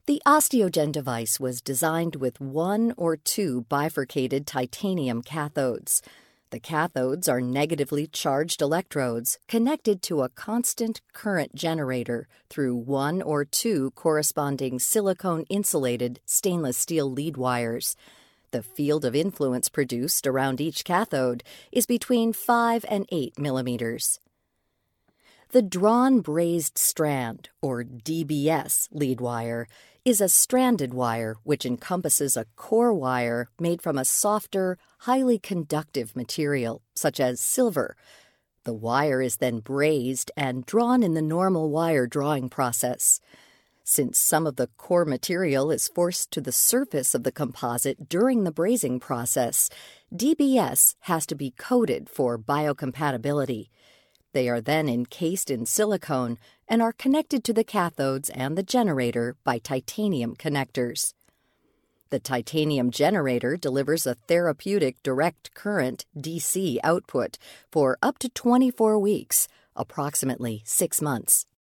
The Osteogen device was designed with one or two bifurcated titanium cathodes. The cathodes are negatively charged electrodes connected to a constant current generator through one or two corresponding silicone-insulated stainless steel lead wires. The field of influence produced around each cathode is between 5 and 8 millimeters. The drawn brazed strand, or DBS, lead wire is a stranded wire which encompasses a core wire made from a softer, highly conductive material, such as silver. The wire is then brazed and drawn in the normal wire drawing process. Since some of the core material is forced to the surface of the composite during the brazing process, DBS has to be coated for biocompatibility. They are then encased in silicone and are connected to the cathodes and the generator by titanium connectors. The titanium generator delivers a therapeutic direct current DC output for up to 24 weeks, approximately 6 months.